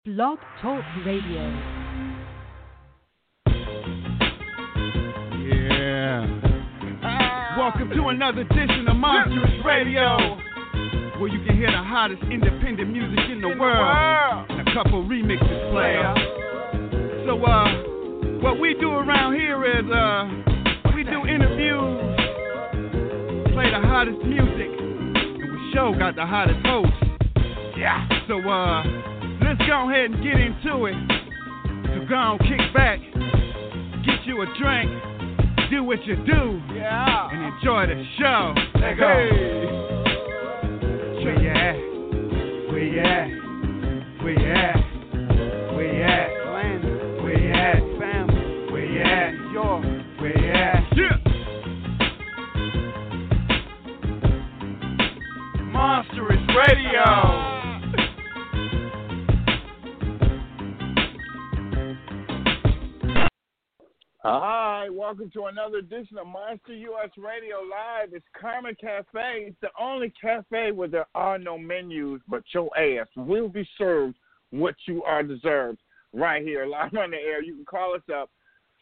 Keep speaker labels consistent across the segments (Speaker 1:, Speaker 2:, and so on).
Speaker 1: Blog Talk Radio.
Speaker 2: Yeah. Welcome to another edition of Monstrous Radio, where you can hear the hottest independent music in the world and a couple remixes play. So, what we do around here is, we do interviews, play the hottest music, and we sure got the hottest hosts. Yeah. So, let's go ahead and get into it. So go on, kick back, get you a drink, do what you do, and enjoy the show. Let's go. Where you at? Where you at? Where you at? Where you at? Where you at? Family. Where you at? Where you at? Yeah. Monstrous Radio.
Speaker 3: Hi, welcome to another edition of Monster US Radio Live. It's Karma Cafe. It's the only cafe where there are no menus, but your ass will be served what you are deserved right here, live on the air. You can call us up,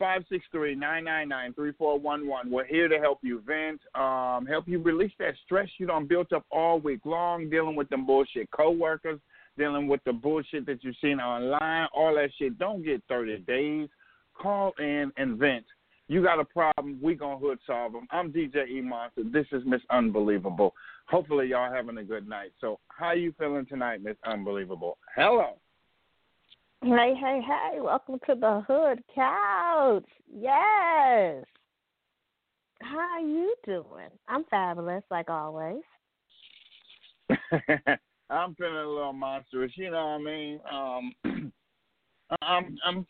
Speaker 3: 563-999-3411. We're here to help you vent, help you release that stress you done built up all week long, dealing with them bullshit coworkers, dealing with the bullshit that you've seen online, all that shit. Don't get 30 days. Call in and vent. You got a problem, we gonna hood solve them. I'm DJ E Monster. This is Miss Unbelievable. Hopefully y'all having a good night. So how you feeling tonight, Miss Unbelievable? Hello.
Speaker 4: Hey, hey, hey. Welcome to the Hood Couch. Yes. How are you doing? I'm fabulous, like always.
Speaker 3: I'm feeling a little monstrous, you know what I mean?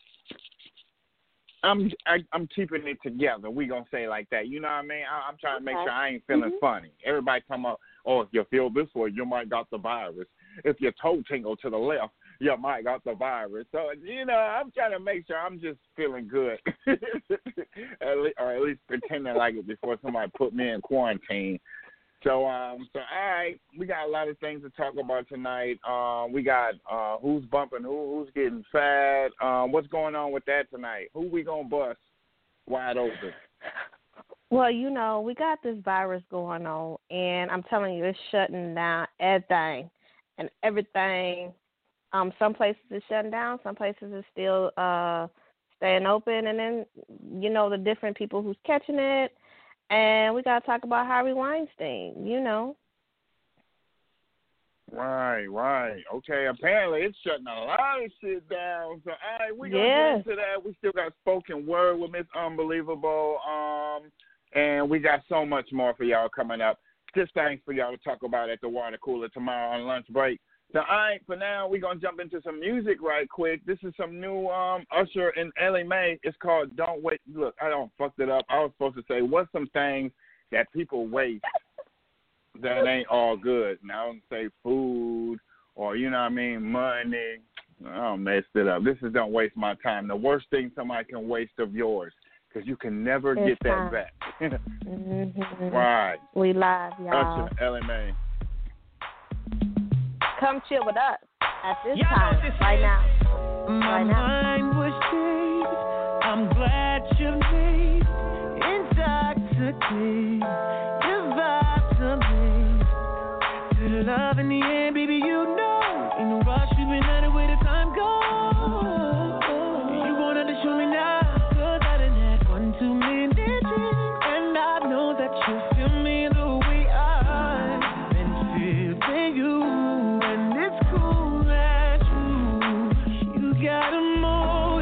Speaker 3: I'm keeping it together. We gonna say it like that. You know what I mean? I'm trying to make sure I ain't feeling funny. Everybody come up, oh, if you feel this way, you might got the virus. If your toe tingle to the left, you might got the virus. So, you know, I'm trying to make sure I'm just feeling good. or at least pretending like it before somebody put me in quarantine. So all right, we got a lot of things to talk about tonight. We got who's bumping who's getting fat. What's going on with that tonight? Who we gonna bust wide open?
Speaker 4: Well, you know, we got this virus going on, and I'm telling you, it's shutting down everything and everything. Some places are shutting down, some places are still staying open, and then, you know, the different people who's catching it. And we got to talk about Harvey Weinstein, you know.
Speaker 3: Right. Okay, apparently it's shutting a lot of shit down. So, all right, we're going to get into that. We still got spoken word with Miss Unbelievable. And we got so much more for y'all coming up. Just things for y'all to talk about at the water cooler tomorrow on lunch break. So, all right, for now, we're going to jump into some music right quick. This is some new Usher and Ellie Mae. It's called Don't Wait. Look, I don't fucked it up. I was supposed to say, what's some things that people waste that ain't all good? Now, I don't say food or, you know what I mean, money. I messed it up. This is Don't Waste My Time. The worst thing somebody can waste of yours, because you can never get that back. Right.
Speaker 4: We live, y'all.
Speaker 3: Usher, Ellie Mae.
Speaker 4: Come chill with us at this time, right now.
Speaker 5: My mind was changed. I'm glad you made intoxicated. Your vibes amazing. To the love in the end, baby, you know. In the rush, we've been at it where the time goes. You wanted to show me now, 'cause I done had 1 too many drinks, and I know that you feel me the way I've been feeling you. Got emotion.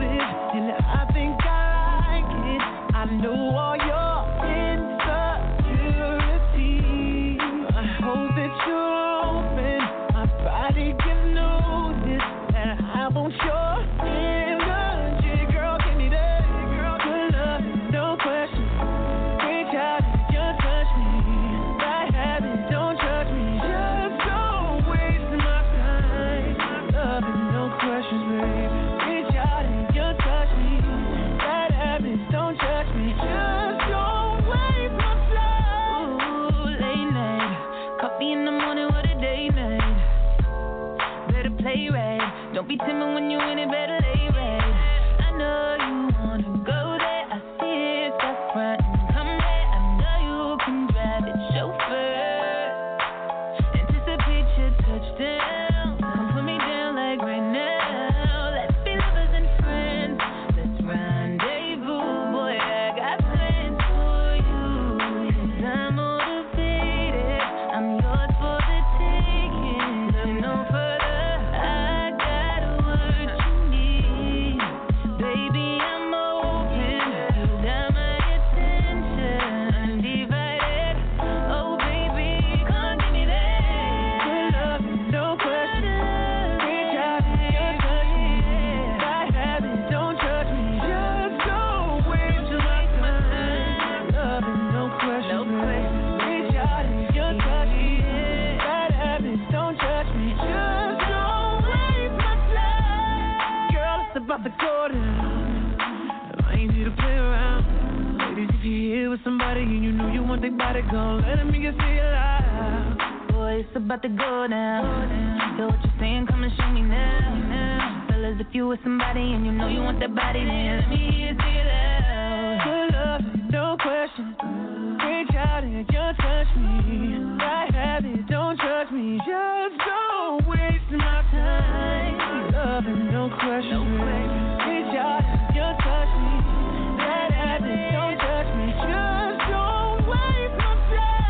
Speaker 5: when you in it, better lay right. I know you wanna go there. I see it, stop front and come there. I know you can drive it, chauffeur. Anticipate your touchdown. Come put me down like right now. Let's be lovers and friends. Let's rendezvous, boy. I got plans for you. 'Cause I'm motivated. I'm yours for the taking. Look no further. I got what you need. Baby, I'm open. You got my attention. Undivided. Oh, baby, come give me that. Good love, no question. Reach out and you touch me. Bad habits, don't judge me. Just don't waste my time. Love and no question. Reach out and you touch me. Bad habits, don't judge me. Just don't waste my time. Girl, it's about to go down. I ain't here to play around. Ladies, if you're here with somebody and you know you want their body, go let me get say it loud. Boy, it's about to go down. Feel what you're saying, come and show me now. Fellas, if you with somebody and you know you want that body, then let me hear you say it loud. Good love, no question. Reach out and you touch me. Right habit, don't judge me. Just don't waste my time. Love and no question. Reach out and you touch me. Right habit, don't judge me. Just don't waste my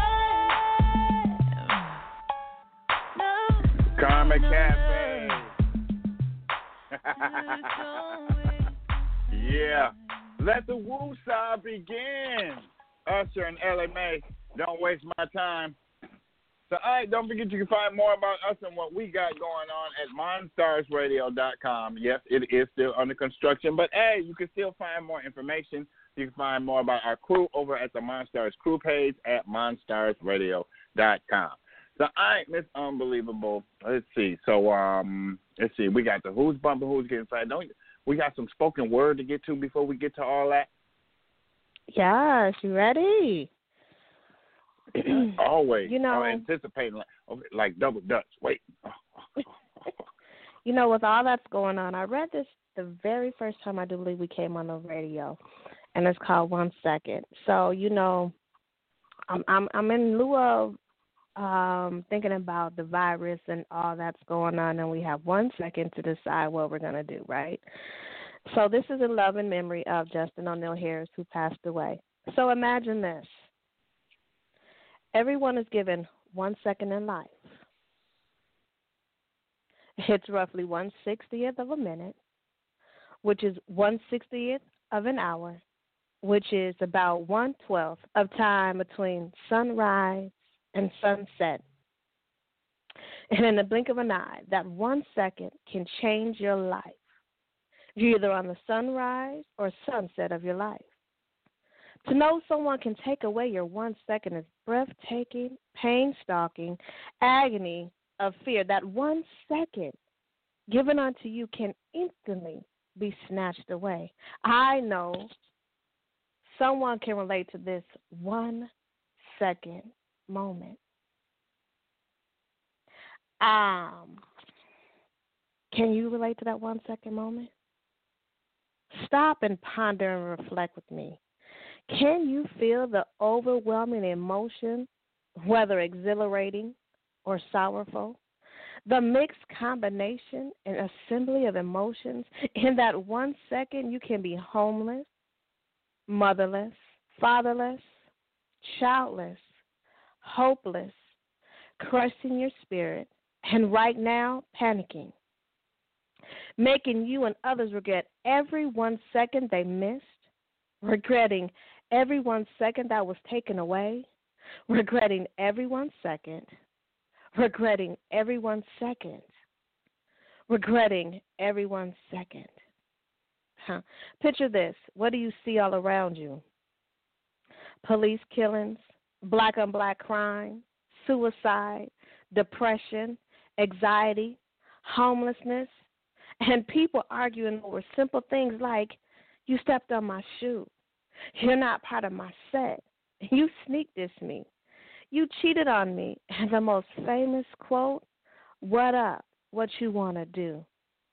Speaker 5: time. No.
Speaker 3: Karma Cafe. Yeah. Let the woo-saw begin. Usher and Ellie Mae, don't waste my time. So, all right, don't forget you can find more about us and what we got going on at monstarsradio.com. Yes, it is still under construction, but, hey, you can still find more information. You can find more about our crew over at the Monstars crew page at monstarsradio.com. So, all right, Miss Unbelievable. Let's see. So, let's see. We got the who's bumping, who's getting fired. We got some spoken word to get to before we get to all that.
Speaker 4: Yes, you ready?
Speaker 3: Always.
Speaker 4: You know,
Speaker 3: I'm anticipating like double dutch. Wait.
Speaker 4: You know, with all that's going on, I read this the very first time I do believe we came on the radio, and it's called 1 Second. So, you know, I'm in lieu of thinking about the virus and all that's going on, and we have 1 second to decide what we're going to do, right? So this is in love and memory of Justin O'Neill Harris, who passed away. So imagine this. Everyone is given 1 second in life. It's roughly 1/60th of a minute, which is 1/60th of an hour, which is about 1/12 of time between sunrise and sunset. And in the blink of an eye, that 1 second can change your life. You're either on the sunrise or sunset of your life. To know someone can take away your 1 second is breathtaking, pain-stalking, agony of fear. That 1 second given unto you can instantly be snatched away. I know someone can relate to this 1 second moment. Can you relate to that 1 second moment? Stop and ponder and reflect with me. Can you feel the overwhelming emotion, whether exhilarating or sorrowful? The mixed combination and assembly of emotions. In that 1 second, you can be homeless, motherless, fatherless, childless, hopeless, crushed in your spirit, and right now, panicking, making you and others regret every 1 second they missed, regretting every 1 second that was taken away, regretting every 1 second, regretting every 1 second, regretting every 1 second. Picture this. What do you see all around you? Police killings, black-on-black crime, suicide, depression, anxiety, homelessness, and people arguing over simple things like, you stepped on my shoe. You're not part of my set. You sneak dissed me. You cheated on me. And the most famous quote, what up? What you want to do?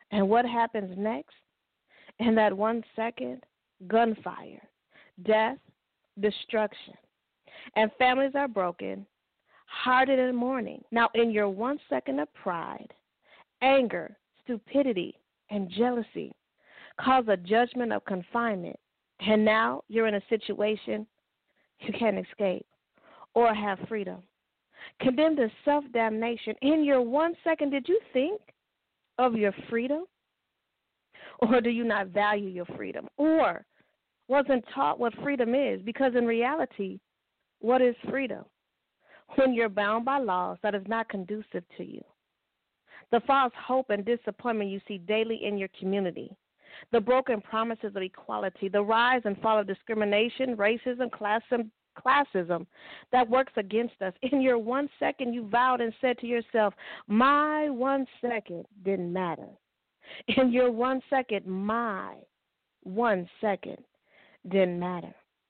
Speaker 4: And what happens next? In that 1 second, gunfire, death, destruction. And families are broken, hearted and mourning. Now, in your 1 second of pride, anger, stupidity, and jealousy cause a judgment of confinement. And now you're in a situation you can't escape or have freedom. Condemned to self-damnation. In your 1 second, did you think of your freedom? Or do you not value your freedom? Or wasn't taught what freedom is? Because in reality, what is freedom? When you're bound by laws that is not conducive to you. The false hope and disappointment you see daily in your community. The broken promises of equality. The rise and fall of discrimination, racism, classism that works against us. In your 1 second, you vowed and said to yourself, my 1 second didn't matter. In your 1 second, my 1 second didn't matter.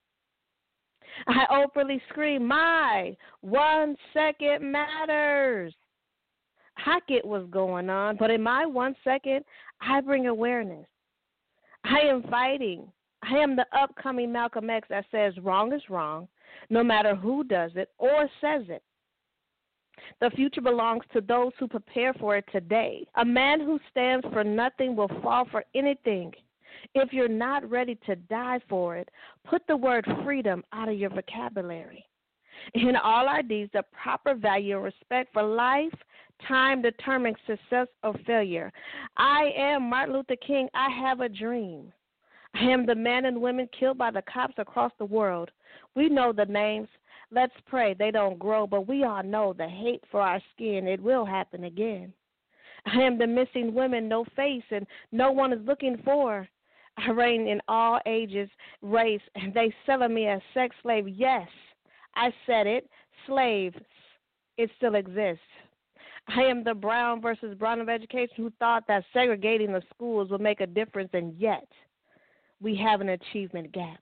Speaker 4: I openly scream, my 1 second matters. I get what's going on, but in my 1 second, I bring awareness. I am fighting. I am the upcoming Malcolm X that says wrong is wrong, no matter who does it or says it. The future belongs to those who prepare for it today. A man who stands for nothing will fall for anything. If you're not ready to die for it, put the word freedom out of your vocabulary. In all our deeds, the proper value and respect for life, time determines success or failure. I am Martin Luther King. I have a dream. I am the men and women killed by the cops across the world. We know the names. Let's pray they don't grow, but we all know the hate for our skin. It will happen again. I am the missing women, no face, and no one is looking for. I reign in all ages, race, and they selling me as sex slave. Yes, I said it. Slaves, it still exists. I am the brown versus brown of education who thought that segregating the schools would make a difference, and yet we have an achievement gap.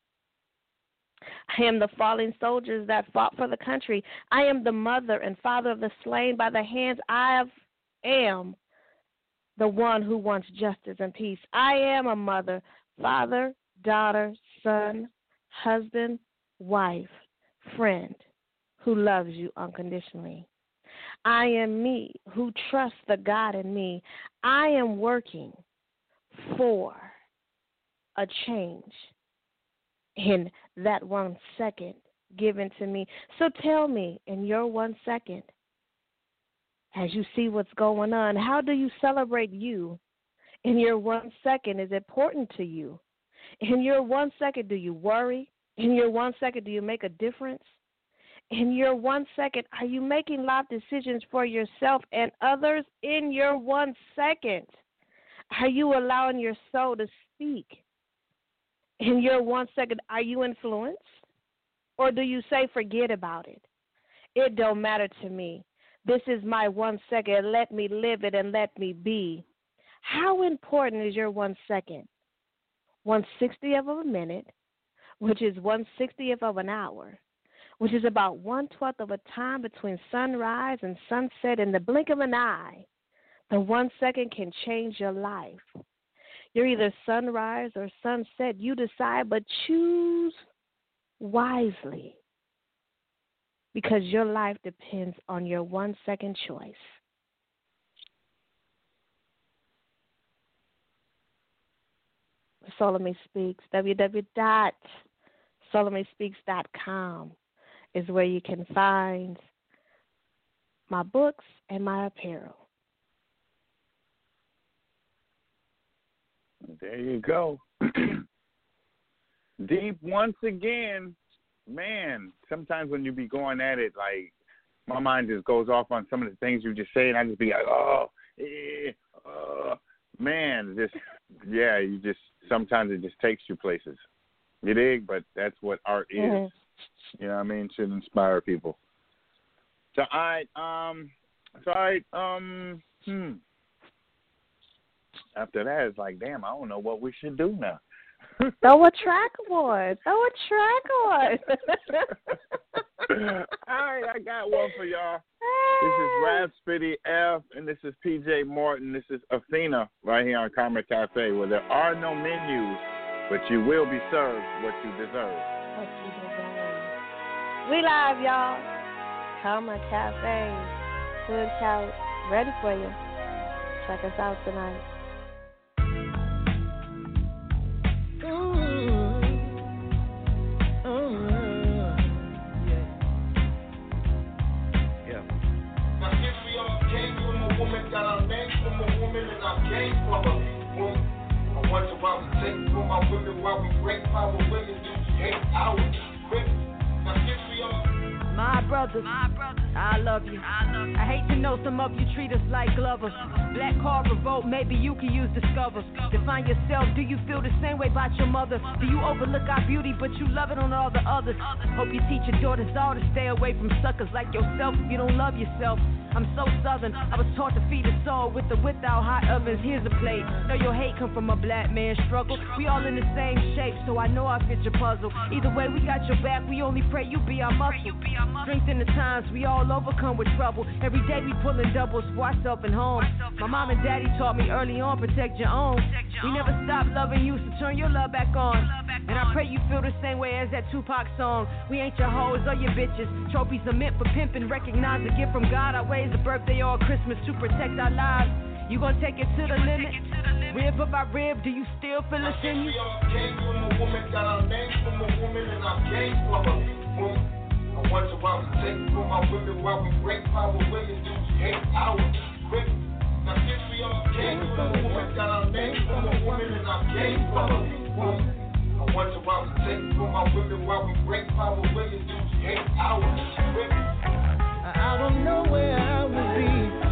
Speaker 4: I am the fallen soldiers that fought for the country. I am the mother and father of the slain by the hands. I am the one who wants justice and peace. I am a mother, father, daughter, son, husband, wife, friend who loves you unconditionally. I am me who trusts the God in me. I am working for a change in that 1 second given to me. So tell me, in your 1 second, as you see what's going on, how do you celebrate you? In your 1 second, is it important to you? In your 1 second, do you worry? In your 1 second, do you make a difference? In your 1 second, are you making life decisions for yourself and others? In your 1 second, are you allowing your soul to speak? In your 1 second, are you influenced? Or do you say, forget about it? It don't matter to me. This is my 1 second. Let me live it and let me be. How important is your 1 second? 1/60th of a minute, which is 1/60th of an hour, which is about 1/12 of a time between sunrise and sunset. In the blink of an eye, the 1 second can change your life. You're either sunrise or sunset. You decide, but choose wisely, because your life depends on your 1 second choice. Soul of Me Speaks, www.soulofmespeaks.com is where you can find my books and my apparel.
Speaker 3: There you go. Deep once again. Man, sometimes when you be going at it, like, my mind just goes off on some of the things you just say, and I just be like, man, you just, sometimes it just takes you places. You dig? But that's what art is. Mm-hmm. You know what I mean? Should inspire people. So, after that, it's like, damn, I don't know what we should do now.
Speaker 4: Throw a track on.
Speaker 3: All right, I got one for y'all. This is Rapsody F, and this is PJ Morton. This is Athena right here on Karma Cafe, where there are no menus, but you will be served what you deserve.
Speaker 4: We live, y'all. Karma Cafe, Hood Couch, ready for you. Check us out tonight.
Speaker 6: Got our names from a woman and our game from a woman. I wonder why we take from our women, why we break power women do 8 hours quick. Now since we all
Speaker 7: my brothers, I love you. I hate to know some of you treat us like lovers. Black card revolt, maybe you can use Discover. Define yourself, do you feel the same way about your mother? Do you overlook our beauty, but you love it on all the others? Hope you teach your daughters all to stay away from suckers like yourself if you don't love yourself. I'm so southern, I was taught to feed a soul with or without hot ovens. Here's a plate. Know your hate come from a black man's struggle. We all in the same shape, so I know I fit your puzzle. Either way, we got your back, we only pray you be our muscle. Strength in the times, we all overcome with trouble. Every day we pulling doubles for ourselves and home. My mom and daddy taught me early on, protect your own. We never stop loving you, so turn your love back on. And I pray you feel the same way as that Tupac song. We ain't your hoes or your bitches. Trophies are meant for pimping. Recognize a gift from God. Our ways a birthday or Christmas to protect our lives. You gon' take it to the limit? Rib by rib, do you still feel us in you?
Speaker 6: We all came from a woman, got our names from a woman and our game from a woman. I wonder why we take from our women, why we break power women do 8 hours quick. Now since we all came from a woman, got our names from a woman and our game from a woman. I wonder why we take from our women, why we break power women do 8 hours quick.
Speaker 5: I don't know where I would be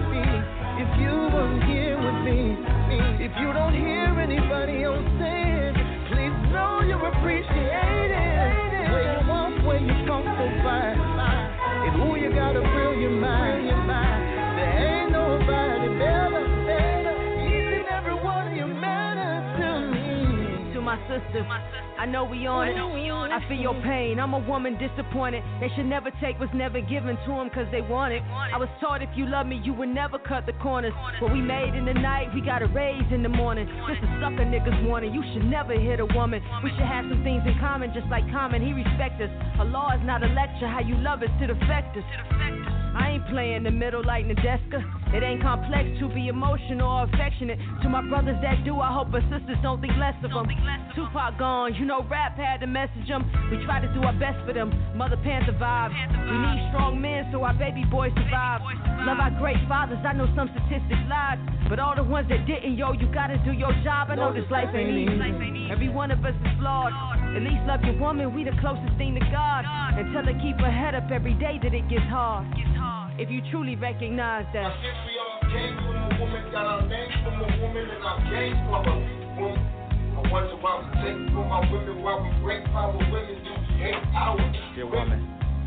Speaker 5: if you weren't here with me. If you don't hear anybody else saying, please know you're appreciated. Where you walk, where you come so far, and who you got a brilliant mind. There ain't nobody better. Each and every one of you matters to me.
Speaker 7: To my sister, I know we on it. I feel your pain. I'm a woman disappointed. They should never take what's never given to them cause they want it. I was taught if you love me, you would never cut the corners. What we made in the night, we gotta raise in the morning. Just a sucker niggas warning. You should never hit a woman. We should have some things in common, just like Common. He respect us. A law is not a lecture. How you love us to affect us. I ain't playing the middle like Nadeska. It ain't complex to be emotional or affectionate. To my brothers that do, I hope our sisters don't think less of them. Tupac gone, you know rap had to message them. We try to do our best for them. Mother Panther vibe. We need strong men so our baby boys survive. Love our great fathers, I know some statistics lied. But all the ones that didn't, yo, you gotta do your job. I know this life ain't easy. Every one of us is flawed. At least love your woman, we the closest thing to God. And tell her keep her head up every day that it gets hard. If you truly recognize that.
Speaker 6: Now since we all came from a woman, got our names from a woman and our game from a woman. I wonder why we take from our women, why we break power women do 8 hours.
Speaker 3: Your woman.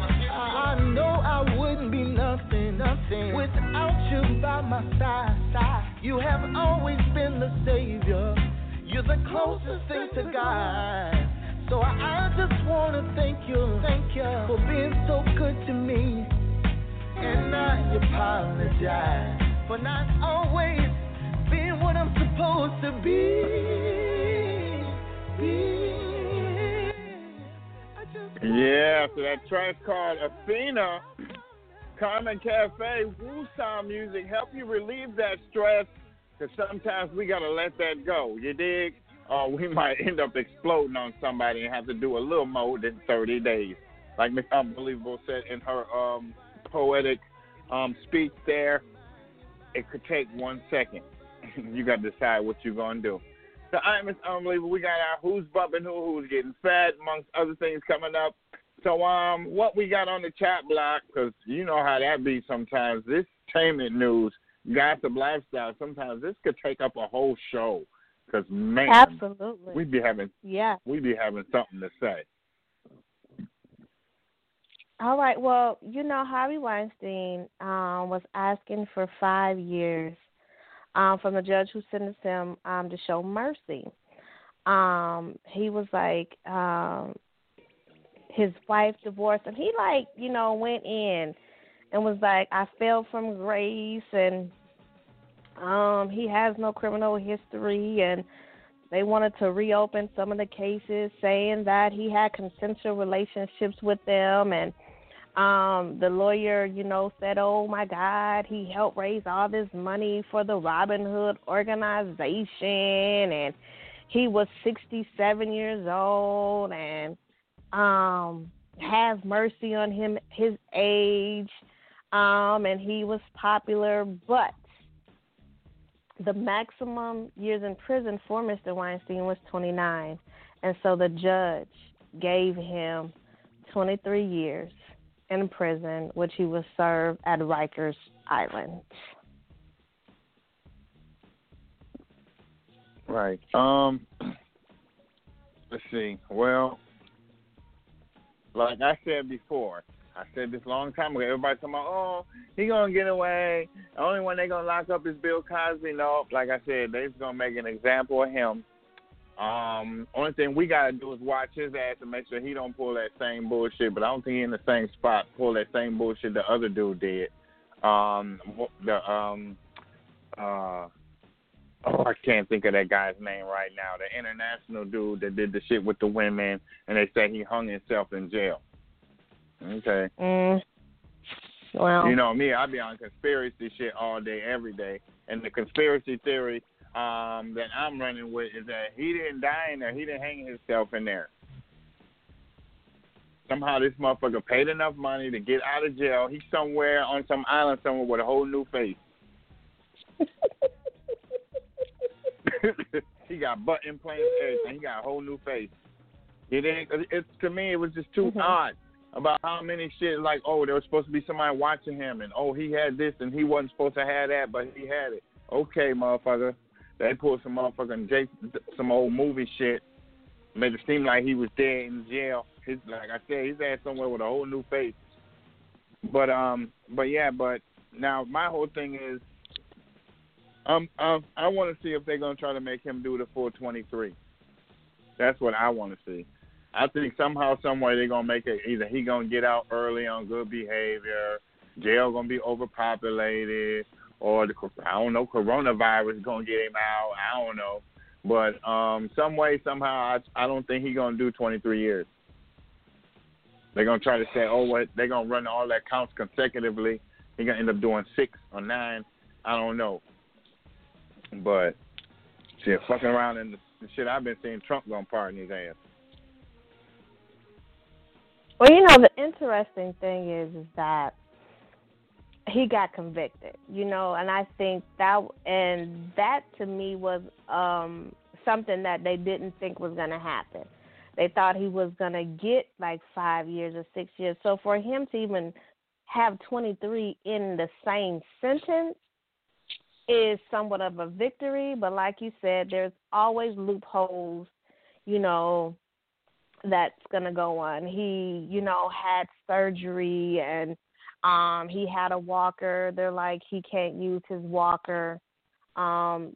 Speaker 5: I know I wouldn't be nothing without you by my side. You have always been the savior. You're the closest thing to God. So I just wanna thank you for being so good to me. And I apologize for not always being what I'm supposed to be.
Speaker 3: Yeah, so that track called Athena, Carmen Cafe, Woo-Sound music, help you relieve that stress, because sometimes we got to let that go, you dig? Or we might end up exploding on somebody and have to do a little more than 30 days. Like Miss Unbelievable said in her poetic speech there, it could take 1 second. You got to decide what you're going to do. So I'm Miss Unbelievable. We got our Who's Bumping Who's Getting Fat, amongst other things coming up. So what we got on the chat block, because you know how that be sometimes, this entertainment news, gossip lifestyle, sometimes this could take up a whole show. Because, man,
Speaker 4: absolutely,
Speaker 3: we be having something to say.
Speaker 4: All right. Well, you know, Harvey Weinstein was asking for 5 years from the judge who sentenced him to show mercy. He was like, his wife divorced him. He like, went in and was like, I fell from grace, and he has no criminal history, and they wanted to reopen some of the cases, saying that he had consensual relationships with them, and the lawyer, said, oh, my God, he helped raise all this money for the Robin Hood organization, and he was 67 years old, and have mercy on him, his age, and he was popular, but the maximum years in prison for Mr. Weinstein was 29, and so the judge gave him 23 years in prison, which he was served at Rikers Island.
Speaker 3: Right. Let's see. Well, like I said before, I said this a long time ago. Everybody talking about, oh, he gonna get away. The only one they gonna lock up is Bill Cosby. No, like I said, they just gonna make an example of him. Only thing we gotta do is watch his ass and make sure he don't pull that same bullshit. But I don't think he in the same spot pull that same bullshit the other dude did. I can't think of that guy's name right now. The international dude that did the shit with the women, and they said he hung himself in jail. Okay.
Speaker 4: Well,
Speaker 3: you know me, I be on conspiracy shit all day, every day. And the conspiracy theory that I'm running with is that he didn't die in there. He didn't hang himself in there. Somehow this motherfucker paid enough money to get out of jail. He's somewhere on some island somewhere with a whole new face. He got butt implants, everything. He got a whole new face. It's to me, it was just too odd about how many shit, like, oh, there was supposed to be somebody watching him, and, oh, he had this, and he wasn't supposed to have that, but he had it. Okay, motherfucker. They pulled some motherfucking some old movie shit, made it seem like he was dead in jail. Like I said, he's at somewhere with a whole new face. But now my whole thing is, I want to see if they're gonna try to make him do the full 23. That's what I want to see. I think somehow, someway they're gonna make it either he gonna get out early on good behavior, jail gonna be overpopulated, or I don't know, coronavirus gonna get him out. I don't know, but some way, somehow, I don't think he's gonna do 23 years. They're gonna try to say, oh, what they're gonna run all that counts consecutively. He's gonna end up doing 6 or 9. I don't know. But shit, fucking around in the shit I've been seeing, Trump gonna pardon his ass.
Speaker 4: Well, the interesting thing is that he got convicted, and I think that to me was something that they didn't think was going to happen. They thought he was going to get like 5 years or 6 years. So for him to even have 23 in the same sentence is somewhat of a victory. But like you said, there's always loopholes, that's going to go on. He, had surgery, and he had a walker. They're like, he can't use his walker. So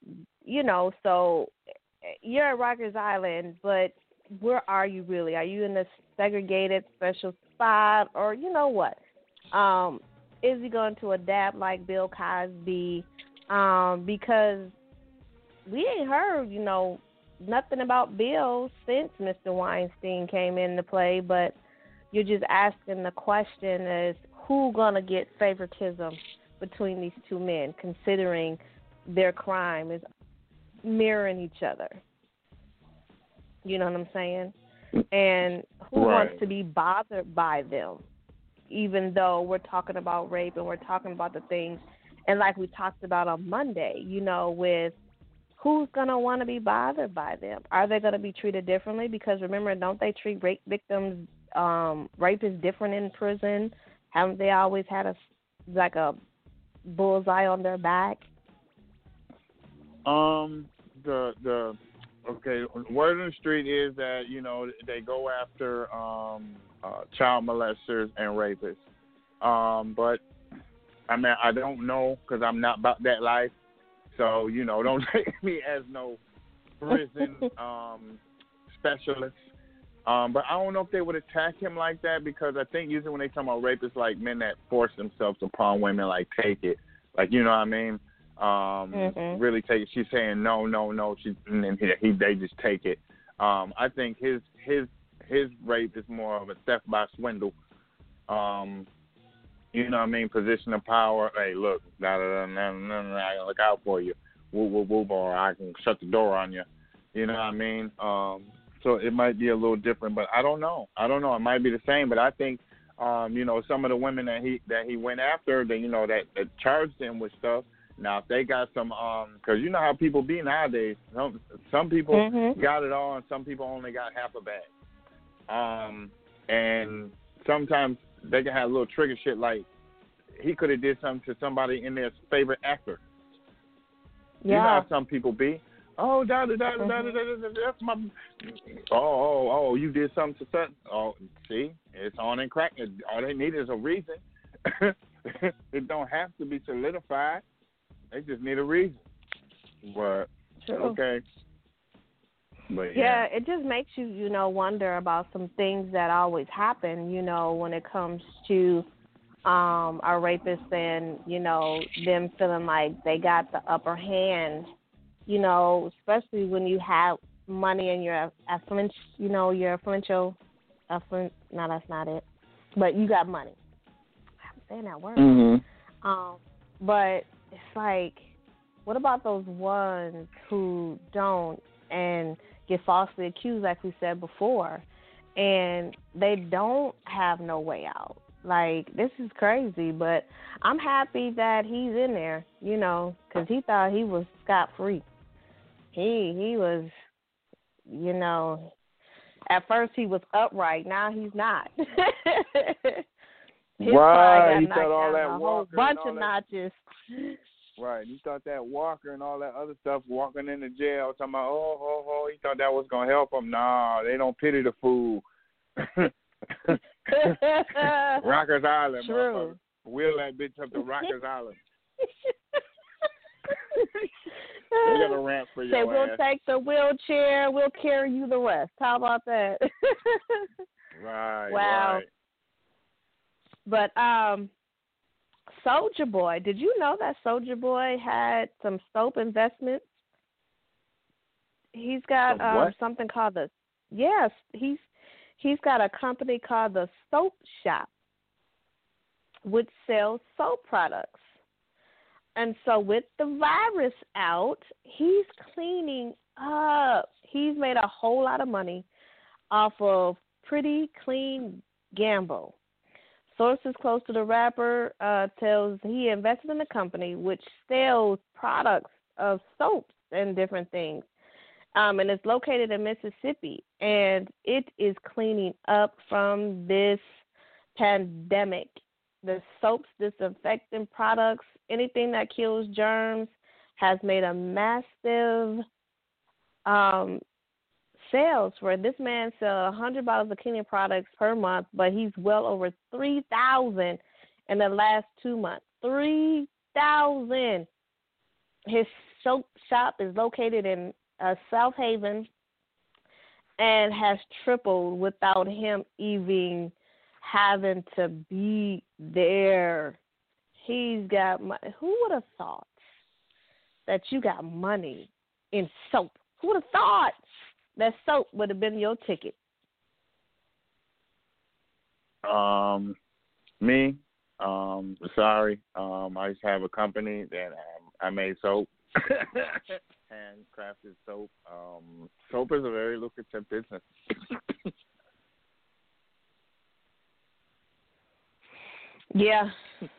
Speaker 4: you're at Rikers Island, but where are you really? Are you in a segregated special spot, or what? Is he going to adapt like Bill Cosby? Because we ain't heard, nothing about Bill since Mr. Weinstein came into play, but you're just asking the question is who gonna get favoritism between these two men, considering their crime is mirroring each other. You know what I'm saying? And who wants to be bothered by them, even though we're talking about rape and we're talking about the things, and like we talked about on Monday, with who's going to want to be bothered by them? Are they going to be treated differently? Because remember, don't they treat rape victims, rape is different in prison? Haven't they always had a bullseye on their back?
Speaker 3: Okay, word on the street is that, they go after child molesters and rapists. But, I mean, I don't know because I'm not about that life. So, don't take me as no prison specialists. But I don't know if they would attack him like that, because I think usually when they talk about rapists, like men that force themselves upon women, like take it, like, you know what I mean? Really take it. She's saying no. They just take it. I think his rape is more of a theft by swindle. You know what I mean? Position of power. Hey, look, I can look out for you. Woo, or I can shut the door on you. You know what I mean? So it might be a little different, but I don't know. It might be the same, but I think, some of the women that he went after, that charged him with stuff. Now, if they got some, because you know how people be nowadays. Some people got it all, and some people only got half a bag. And sometimes they can have little trigger shit, like he could have did something to somebody in their favorite actor. Yeah. You know how some people be. Oh, that's my. Oh, you did something to such. Oh, see, it's on and crack. All they need is a reason. It don't have to be solidified. They just need a reason. But okay. But
Speaker 4: yeah, it just makes you, wonder about some things that always happen, when it comes to our rapists and, them feeling like they got the upper hand, especially when you have money and you're influential, no, that's not it, but you got money. I'm saying that word. But it's like, what about those ones who don't and get falsely accused, like we said before, and they don't have no way out? Like, this is crazy, but I'm happy that he's in there, because he thought he was scot-free. He was, at first he was upright. Now he's not.
Speaker 3: Right, he thought all that
Speaker 4: a whole bunch of notches.
Speaker 3: Right, he thought that walker and all that other stuff, walking into jail, talking about, he thought that was going to help him. Nah, they don't pity the fool. Rockers Island,
Speaker 4: true.
Speaker 3: Wheel that bitch up to Rockers Island. We got a rant for your
Speaker 4: ass. We'll take the wheelchair, we'll carry you the rest. How about that?
Speaker 3: Right,
Speaker 4: wow.
Speaker 3: Right.
Speaker 4: But Soulja Boy, did you know that Soulja Boy had some soap investments? He's got something called he's got a company called the Soap Shop, which sells soap products. And so with the virus out, he's cleaning up. He's made a whole lot of money off of Pretty Clean Gamble. Sources close to the rapper tells he invested in a company which sells products of soaps and different things. And it's located in Mississippi. And it is cleaning up from this pandemic. The soaps, disinfectant products, anything that kills germs has made a massive sales where this man sells 100 bottles of cleaning products per month, but he's well over 3,000 in the last 2 months. 3,000. His soap shop is located in South Haven and has tripled without him even having to be there. He's got money. Who would have thought that you got money in soap? Who would have thought that soap would have been your ticket?
Speaker 3: Me. Sorry. I used to have a company that I made soap. Handcrafted soap. Soap is a very lucrative business.
Speaker 4: Yeah.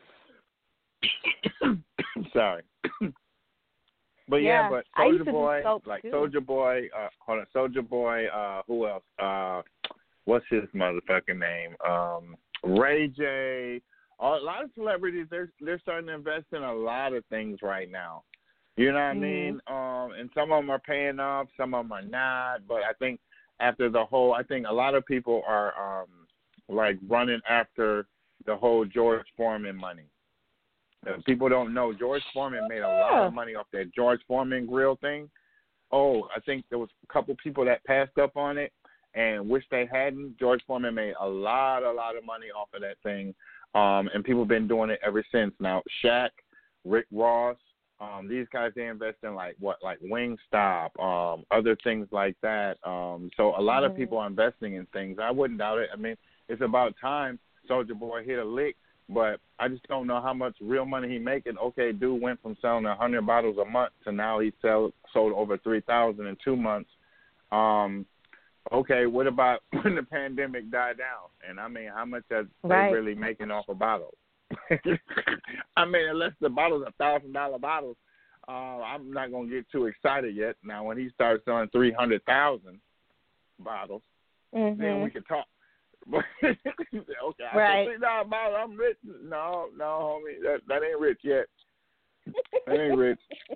Speaker 3: Sorry. But but Soulja Boy, Soulja Boy, who else? What's his motherfucking name? Ray J. A lot of celebrities, they're starting to invest in a lot of things right now. You know what I mean? And some of them are paying off, some of them are not. But I think after I think a lot of people are like running after the whole George Foreman money. People don't know George Foreman made a lot of money off that George Foreman grill thing. I think there was a couple people that passed up on it and wish they hadn't. George Foreman made a lot of money off of that thing, and people have been doing it ever since. Now, Shaq, Rick Ross, these guys, they invest in like Wingstop, other things like that. So a lot of people are investing in things. I wouldn't doubt it. I mean, it's about time Soulja Boy hit a lick, but I just don't know how much real money he making. Okay, dude went from selling 100 bottles a month to now he sold over 3,000 in 2 months. Okay, what about when the pandemic died down? And I mean, how much are they really making off a bottle? I mean, unless the bottle's $1,000 bottles, I'm not gonna get too excited yet. Now, when he starts selling 300,000 bottles, then we can talk. Okay, I said $3 bottle, I'm rich. No, homie, that ain't rich yet. That ain't rich.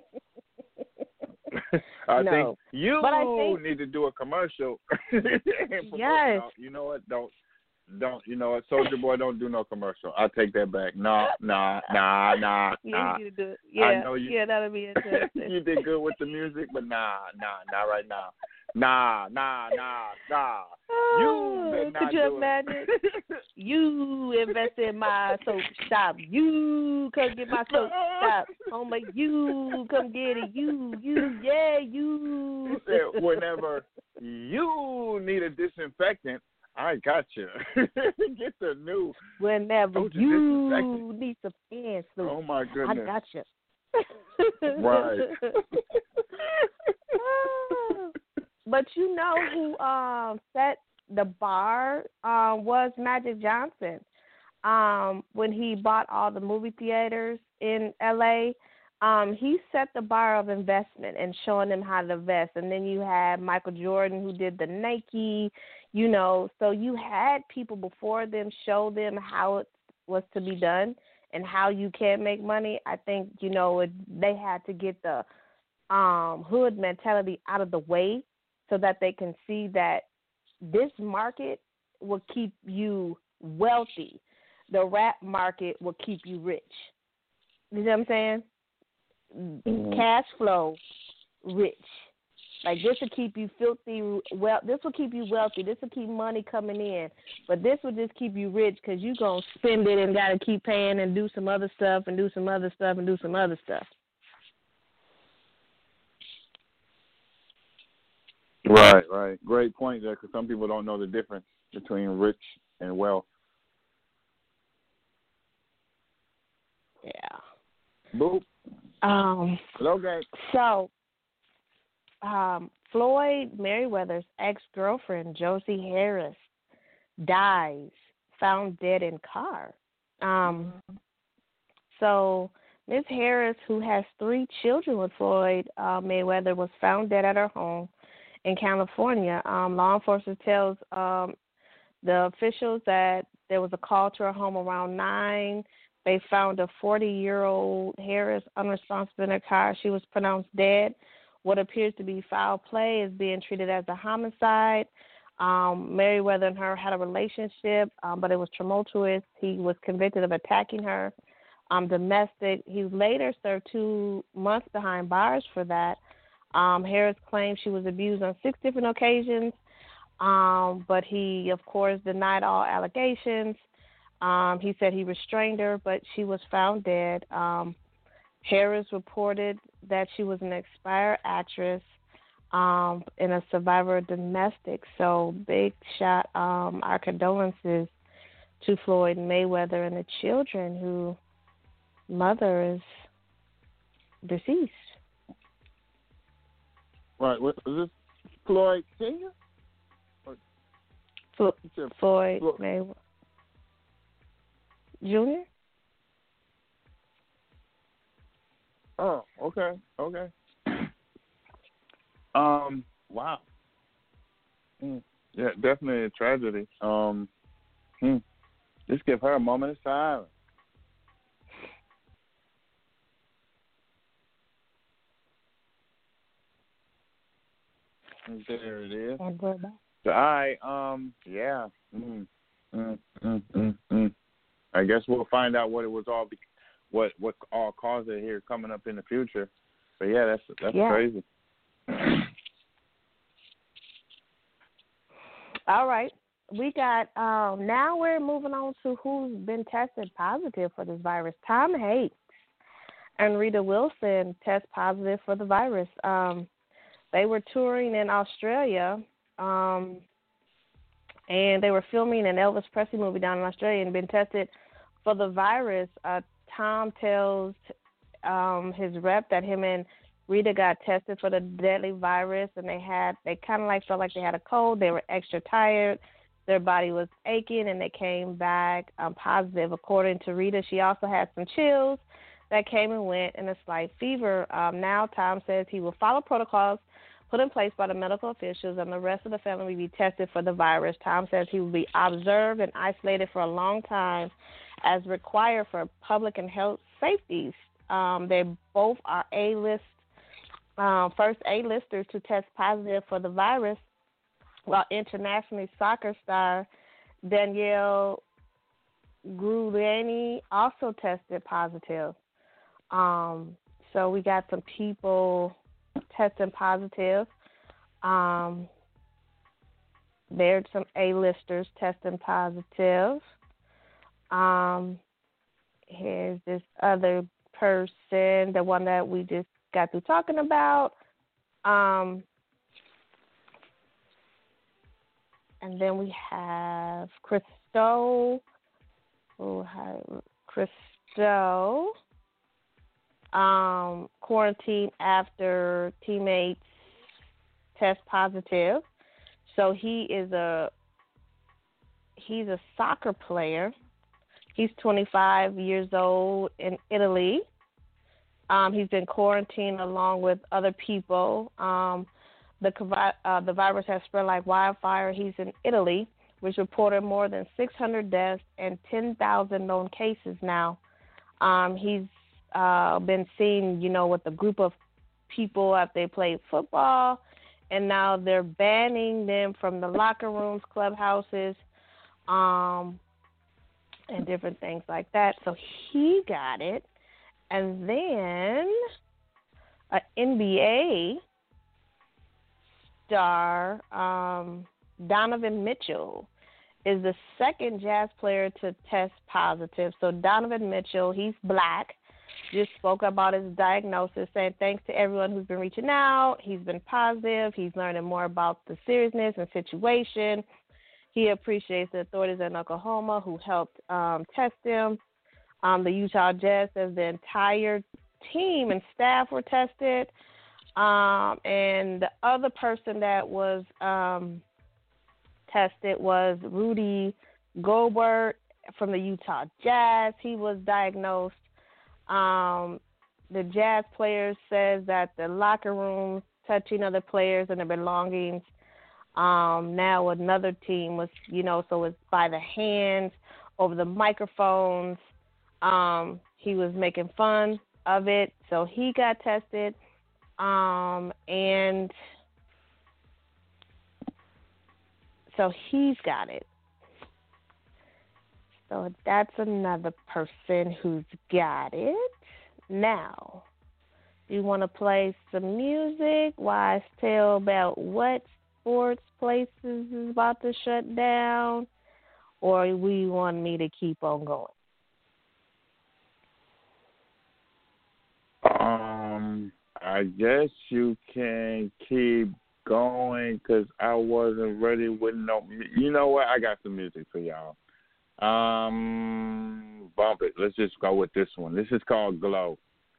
Speaker 3: I think you need to do a commercial.
Speaker 4: Yes.
Speaker 3: You know what? Don't. You know what? Soulja Boy, don't do no commercial. I'll take that back. Nah.
Speaker 4: Yeah, you need to do it. Yeah,
Speaker 3: I know you,
Speaker 4: yeah, that'll be interesting.
Speaker 3: You did good with the music, but not right now. Nah. You better not
Speaker 4: could you imagine? You invest in my soap shop. You come get my soap shop. Homie, you come get it. You.
Speaker 3: You said whenever you need a disinfectant, I got you. Get the new.
Speaker 4: Whenever you need some hand soap.
Speaker 3: Oh, my goodness.
Speaker 4: I got you.
Speaker 3: Right.
Speaker 4: But you know who set the bar was Magic Johnson. When he bought all the movie theaters in L.A., he set the bar of investment and showing them how to invest. And then you had Michael Jordan who did the Nike, you know. So you had people before them show them how it was to be done and how you can make money. I think, you know, they had to get the hood mentality out of the way so that they can see that this market will keep you wealthy. The rap market will keep you rich. You know what I'm saying? Cash flow, rich. Like, this will keep you filthy. Well, this will keep you wealthy. This will keep money coming in. But this will just keep you rich because you're going to spend it and got to keep paying and do some other stuff and do some other stuff and do some other stuff.
Speaker 3: Right. Great point there, because some people don't know the difference between rich and wealth.
Speaker 4: Yeah.
Speaker 3: Boop. Okay.
Speaker 4: So, Floyd Mayweather's ex-girlfriend, Josie Harris, dies, found dead in car. So, Ms. Harris, who has 3 children with Floyd Mayweather, was found dead at her home in California. Law enforcement tells the officials that there was a call to her home around 9. They found a 40-year-old Harris unresponsive in her car. She was pronounced dead. What appears to be foul play is being treated as a homicide. Mayweather and her had a relationship, but it was tumultuous. He was convicted of attacking her, domestic. He later served 2 months behind bars for that. Harris claimed she was abused on 6 different occasions, but he, of course, denied all allegations. He said he restrained her, but she was found dead. Harris reported that she was an expired actress and a survivor of domestic. So big shot, our condolences to Floyd Mayweather and the children whose mother is deceased.
Speaker 3: Right. Was this Floyd Sr.?
Speaker 4: Floyd Mayweather. Junior?
Speaker 3: Oh, okay. Wow. Yeah, definitely a tragedy. Just give her a moment of silence. There it is. So yeah. I guess we'll find out what it was all, what all caused it here coming up in the future. But yeah, that's crazy.
Speaker 4: All right. We got, now we're moving on to who's been tested positive for this virus. Tom Hanks and Rita Wilson test positive for the virus. They were touring in Australia, and they were filming an Elvis Presley movie down in Australia and been tested for the virus. Tom tells his rep that him and Rita got tested for the deadly virus, and they kind of like felt like they had a cold. They were extra tired. Their body was aching, and they came back positive. According to Rita, she also had some chills that came and went and a slight fever. Now Tom says he will follow protocols put in place by the medical officials, and the rest of the family will be tested for the virus. Tom says he will be observed and isolated for a long time as required for public and health safety. They both are first A-listers to test positive for the virus, while international soccer star Danielle Gruliani also tested positive. So we got some people testing positive. There's some A-listers testing positive. Here's this other person, the one that we just got through talking about. And then we have Christo. Quarantined after teammates test positive. So he's a soccer player. He's 25 years old in Italy. He's been quarantined along with other people. The virus has spread like wildfire. He's in Italy, which reported more than 600 deaths and 10,000 known cases now. He's been seen, with a group of people after they played football, and now they're banning them from the locker rooms, clubhouses, and different things like that. So he got it. And then an NBA star, Donovan Mitchell, is the second Jazz player to test positive. So Donovan Mitchell, he's black, just spoke about his diagnosis, saying thanks to everyone who's been reaching out. He's been positive. He's learning more about the seriousness and situation. He appreciates the authorities in Oklahoma who helped test him. The Utah Jazz says the entire team and staff were tested. And the other person that was tested was Rudy Gobert from the Utah Jazz. He was diagnosed. The Jazz players says that the locker room touching other players and their belongings. Now another team was, so it's by the hands, over the microphones. He was making fun of it, so he got tested. And so he's got it. So that's another person who's got it. Now, do you want to play some music? Wise tale about what sports places is about to shut down? Or we want me to keep on going?
Speaker 3: I guess you can keep going because I wasn't ready with no. You know what? I got some music for y'all. Bump it. Let's just go with this one. This is called Glow.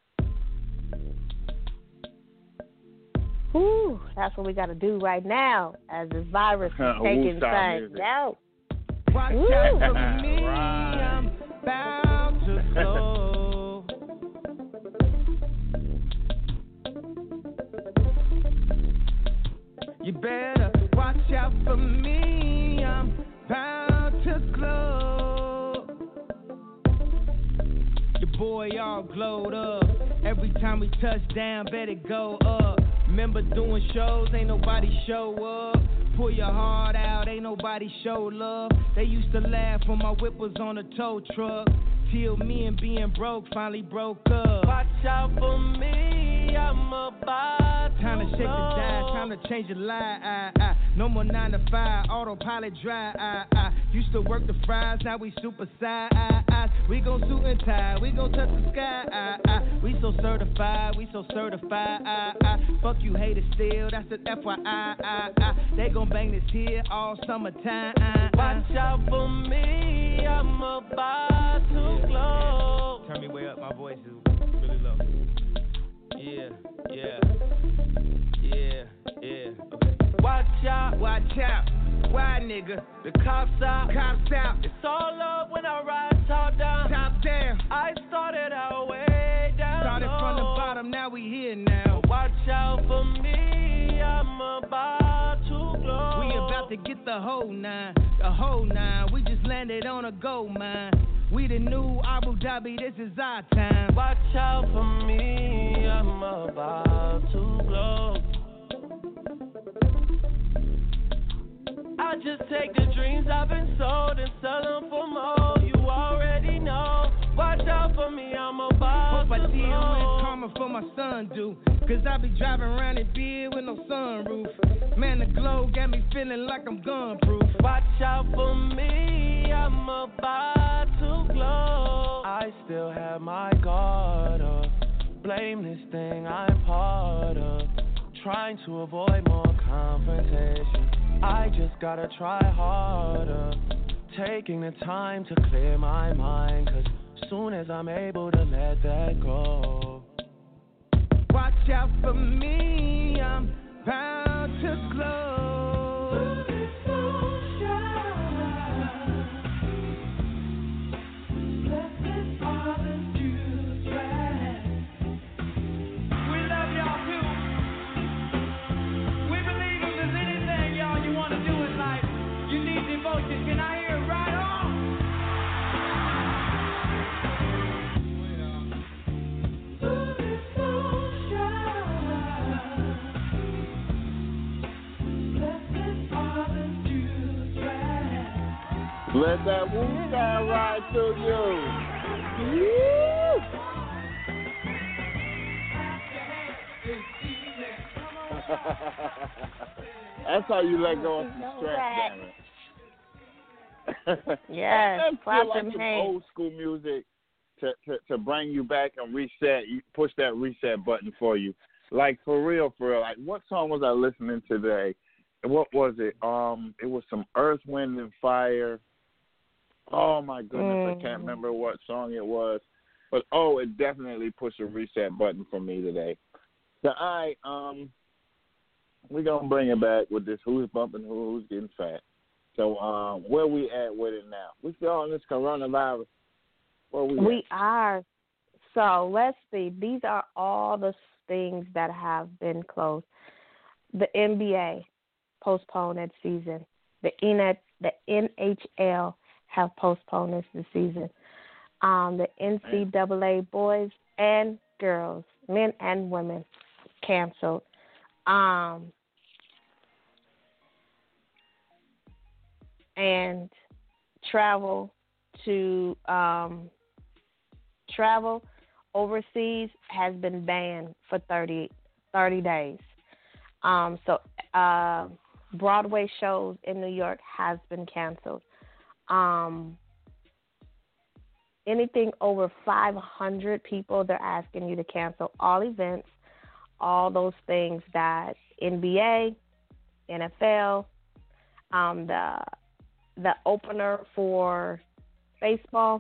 Speaker 4: Ooh, that's what we got to do right now as this virus is taking things out.
Speaker 5: Watch out for me, I'm bound to slow. You better watch out for me, I'm bound to glow. Your boy all glowed up. Every time we touch down, better go up. Remember doing shows, ain't nobody show up. Pull your heart out, ain't nobody show love. They used to laugh when my whip was on a tow truck. Till me and being broke finally broke up. Watch out for me, I'm about to
Speaker 8: time to shake the dice, time to change your life. No more 9 to 5, autopilot drive. Used to work the fries, now we super size. We gon' suit and tie, we gon' touch the sky. We so certified, we so certified. Fuck you haters still, that's the FYI. They gon' bang this here all summertime.
Speaker 5: Watch out for me, I'm about to glow.
Speaker 8: Turn me way up, my voice is really low. Yeah. Okay.
Speaker 5: Watch out,
Speaker 8: why nigga?
Speaker 5: The cops out,
Speaker 8: It's
Speaker 5: all up when I ride top down. I started out way down.
Speaker 8: Started from the bottom, now we here now.
Speaker 5: Watch out for me, I'm about to glow.
Speaker 8: We about to get the whole nine. We just landed on a gold mine. We the new Abu Dhabi, this is our time.
Speaker 5: Watch out for me, I'm about to glow. I just take the dreams I've been sold and sell them for more. You already know. Watch out for me, I'm about
Speaker 8: Hope I
Speaker 5: to
Speaker 8: deal
Speaker 5: glow.
Speaker 8: with karma for my son do. Cause I be driving around in beard with no sunroof. Man, the glow got me feeling like I'm gun-proof.
Speaker 5: Watch out for me, I'm about to glow. I still have my guard up. Blame this thing I'm part of. Trying to avoid more confrontation. I just gotta try harder. Taking the time to clear my mind. Cause soon as I'm able to let that go.
Speaker 8: Watch out for me, I'm bound to glow.
Speaker 5: Can I hear it right on?
Speaker 3: Let that Wu-Tang ride through you. Woo! That's how you let go of some stress, damn it.
Speaker 4: Yes,
Speaker 3: clap
Speaker 4: them
Speaker 3: like some
Speaker 4: hands.
Speaker 3: old school music to bring you back and reset. You push that reset button for you. Like for real. Like what song was I listening to today? What was it? It was some Earth, Wind and Fire. Oh my goodness, I can't remember what song it was. But it definitely pushed a reset button for me today. So we're gonna bring it back with this who's bumping who's getting fat. So where we at with it now? We still on this coronavirus. Where we at?
Speaker 4: are. So let's see. These are all the things that have been closed. The NBA postponed its season. The NHL have postponed this season. The NCAA boys and girls, men and women, canceled. And travel overseas has been banned for 30 days. So Broadway shows in New York has been canceled. Anything over 500 people, they're asking you to cancel all events, all those things that NBA, NFL, the opener for baseball,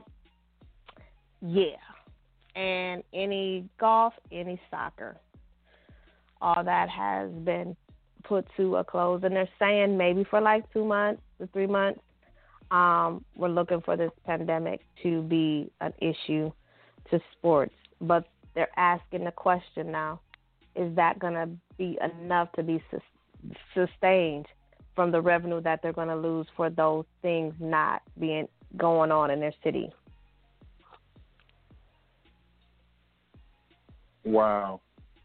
Speaker 4: and any golf, any soccer. All that has been put to a close, and they're saying maybe for like 2 months to 3 months, we're looking for this pandemic to be an issue to sports. But they're asking the question now, is that going to be enough to be sustained from the revenue that they're going to lose for those things not being going on in their city?
Speaker 3: Wow.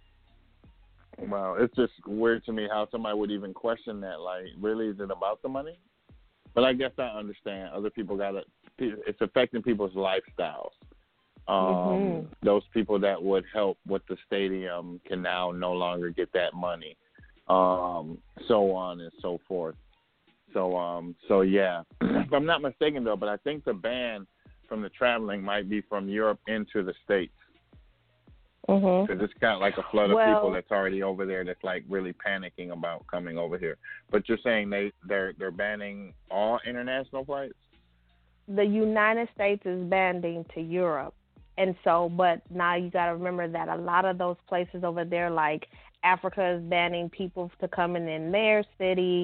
Speaker 3: It's just weird to me how somebody would even question that. Like, really, is it about the money? But I guess I understand. Other people it's affecting people's lifestyles. Those people that would help with the stadium can now no longer get that money, so on and so forth. So yeah, if I'm not mistaken though, but I think the ban from the traveling might be from Europe into the States. Because it's kind of like a flood of people that's already over there that's like really panicking about coming over here. But you're saying they're banning all international flights?
Speaker 4: The United States is banning to Europe. And so, but now you got to remember that a lot of those places over there, like Africa is banning people to come in their city.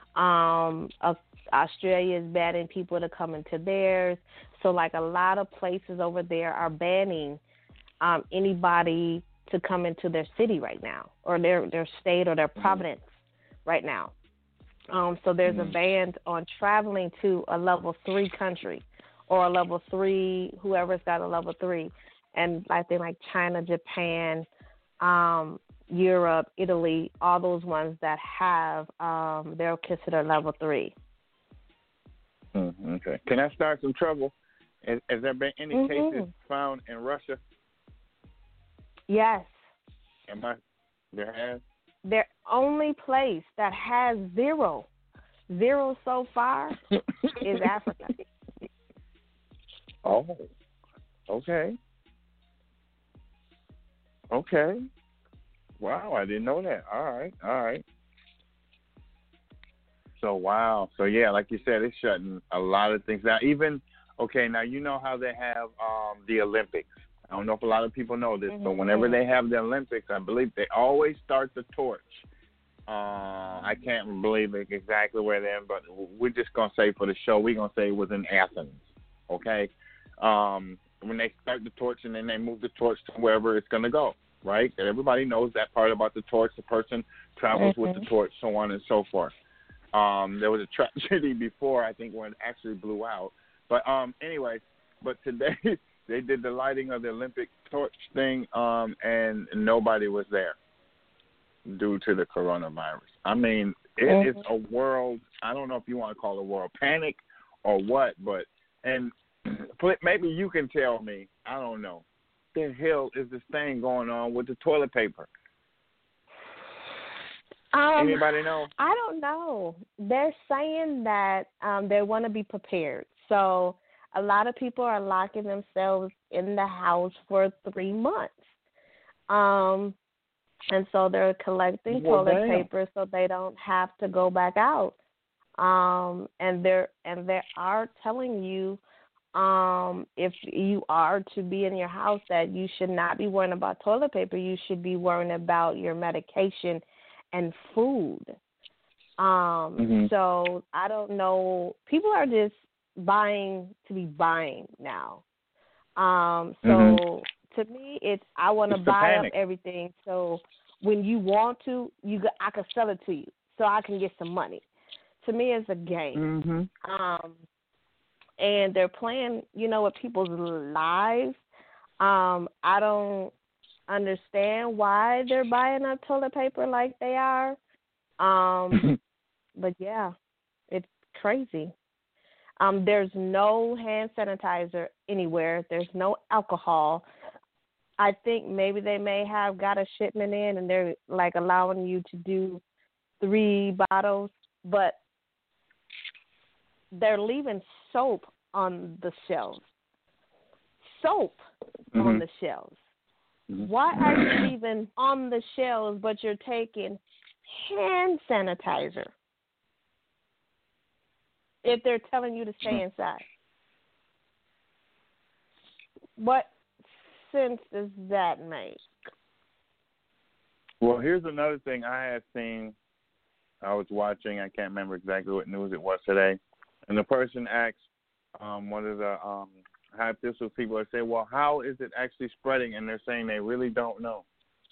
Speaker 4: Australia is banning people to come into theirs. So, like, a lot of places over there are banning anybody to come into their city right now, or their state or their province right now. So there's a ban on traveling to a level 3 country or a level 3, whoever's got a level 3. And I think like China, Japan, Europe, Italy, all those ones that have, they're considered level 3.
Speaker 3: Okay. Can I start some trouble? Has there been any cases found in Russia?
Speaker 4: Yes.
Speaker 3: There has?
Speaker 4: The only place that has zero so far is Africa.
Speaker 3: Oh, okay. Okay. Wow, I didn't know that. All right. So, wow. So, yeah, like you said, it's shutting a lot of things down. Even, okay, now you know how they have the Olympics. I don't know if a lot of people know this, but whenever they have the Olympics, I believe they always start the torch. I can't believe exactly where they're in, but we're just going to say for the show, we're going to say it was in Athens, okay? When they start the torch and then they move the torch to wherever it's going to go, right? And everybody knows that part about the torch. The person travels with the torch, so on and so forth. There was a tragedy before, I think, when it actually blew out. But anyway, but today they did the lighting of the Olympic torch thing, and nobody was there due to the coronavirus. I mean, it is a world, I don't know if you want to call it a world panic or what, but, and maybe you can tell me, I don't know, the hell is this thing going on with the toilet paper? Anybody know?
Speaker 4: I don't know. They're saying that they want to be prepared. So a lot of people are locking themselves in the house for 3 months. And so they're collecting toilet paper so they don't have to go back out. And they are telling you if you are to be in your house that you should not be worrying about toilet paper. You should be worrying about your medication and food. So I don't know. People are just buying to be buying now. So to me, I want to buy up everything. So when you want to, I can sell it to you, so I can get some money. To me, it's a game. And they're playing, with people's lives. I don't understand why they're buying up toilet paper like they are. But yeah, it's crazy. There's no hand sanitizer anywhere. There's no alcohol. I think maybe they may have got a shipment in and they're like allowing you to do 3 bottles, but they're leaving soap on the shelves. Soap on the shelves. Why are you leaving on the shelves, but you're taking hand sanitizer if they're telling you to stay inside? What sense does that make?
Speaker 3: Well, here's another thing I had seen. I was watching. I can't remember exactly what news it was today. And the person asked one of the high official people, I say, well, how is it actually spreading? And they're saying they really don't know.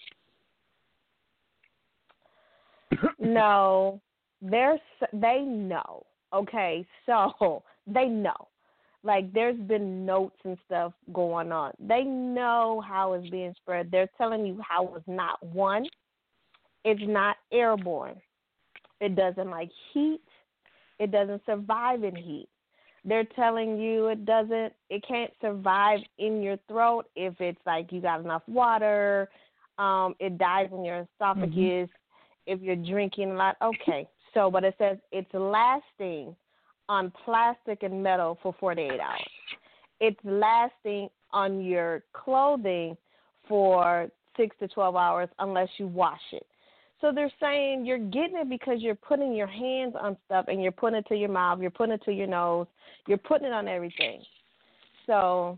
Speaker 4: No, they know. Okay, so they know. Like, there's been notes and stuff going on. They know how it's being spread. They're telling you how it's not one. It's not airborne. It doesn't like heat. It doesn't survive in heat. they're telling you it can't survive in your throat if it's like you got enough water. It dies in your esophagus if you're drinking a lot. Okay, so but it says it's lasting on plastic and metal for 48 hours. It's lasting on your clothing for 6 to 12 hours unless you wash it. So they're saying you're getting it because you're putting your hands on stuff and you're putting it to your mouth, you're putting it to your nose, you're putting it on everything. So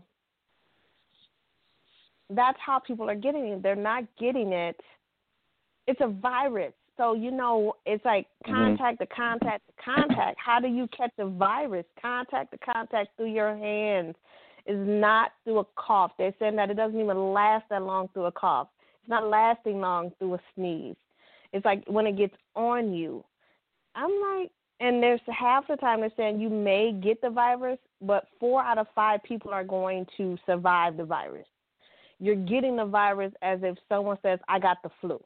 Speaker 4: that's how people are getting it. They're not getting it. It's a virus. So, it's like contact to contact to contact. How do you catch a virus? Contact to contact through your hands is not through a cough. They're saying that it doesn't even last that long through a cough. It's not lasting long through a sneeze. It's like when it gets on you. I'm like, and there's half the time they're saying you may get the virus, but 4 out of 5 people are going to survive the virus. You're getting the virus as if someone says, I got the flu.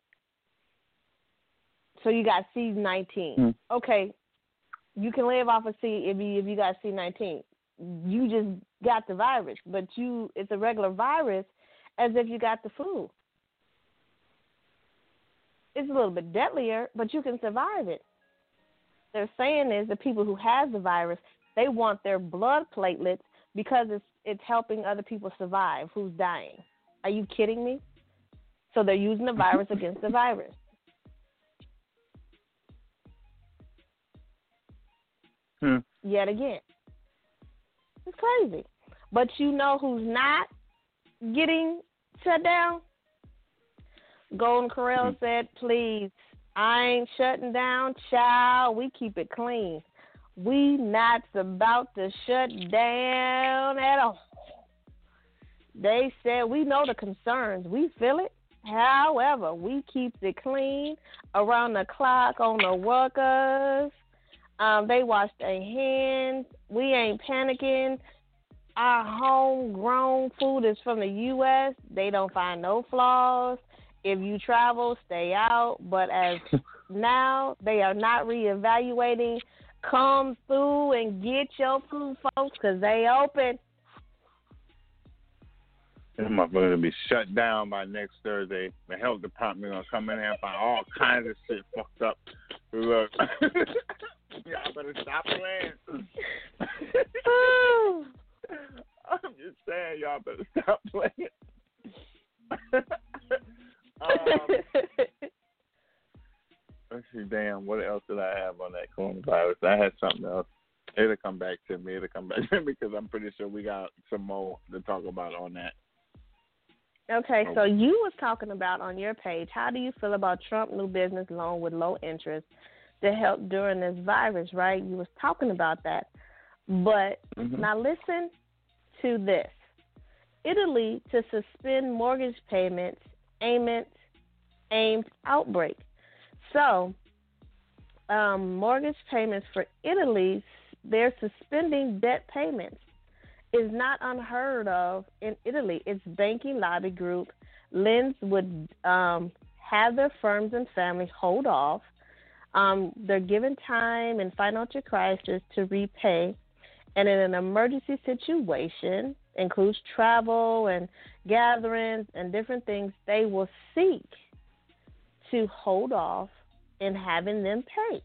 Speaker 4: So you got C-19. Okay, you can live off of C if you got C-19. You just got the virus, but it's a regular virus as if you got the flu. It's a little bit deadlier, but you can survive it. They're saying is the people who have the virus, they want their blood platelets because it's helping other people survive who's dying. Are you kidding me? So they're using the virus against the virus. Yet again. It's crazy. But you know who's not getting shut down? Golden Corral said, please, I ain't shutting down, child. We keep it clean. We not about to shut down at all. They said, we know the concerns. We feel it. However, we keep it clean around the clock on the workers. They wash their hands. We ain't panicking. Our homegrown food is from the U.S. They don't find no flaws. If you travel, stay out. But as now, they are not reevaluating. Come through and get your food, folks, because they open.
Speaker 3: This motherfucker going to be shut down by next Thursday. The health department going to come in here and find all kinds of shit fucked up. Look. Y'all better stop playing. I'm just saying, y'all better stop playing. Let's see, damn, what else did I have on that coronavirus? I had something else. It'll come back to me because I'm pretty sure we got some more to talk about on that.
Speaker 4: Okay, so you was talking about on your page, how do you feel about Trump new business loan with low interest to help during this virus, right? You was talking about that. But now listen to this. Italy to suspend mortgage payments aimed outbreak. So mortgage payments for Italy, they're suspending debt payments. Is not unheard of in Italy. Its banking lobby group lends would have their firms and families hold off. They're given time in financial crisis to repay, and in an emergency situation, includes travel and gatherings and different things, they will seek to hold off in having them pay.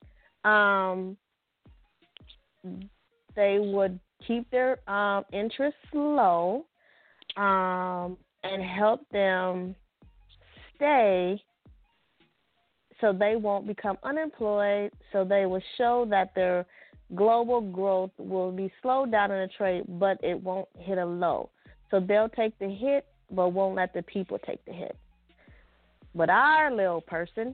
Speaker 4: They would keep their interest low and help them stay so they won't become unemployed, so they will show that their global growth will be slowed down in the trade, but it won't hit a low. So they'll take the hit, but won't let the people take the hit. But our little person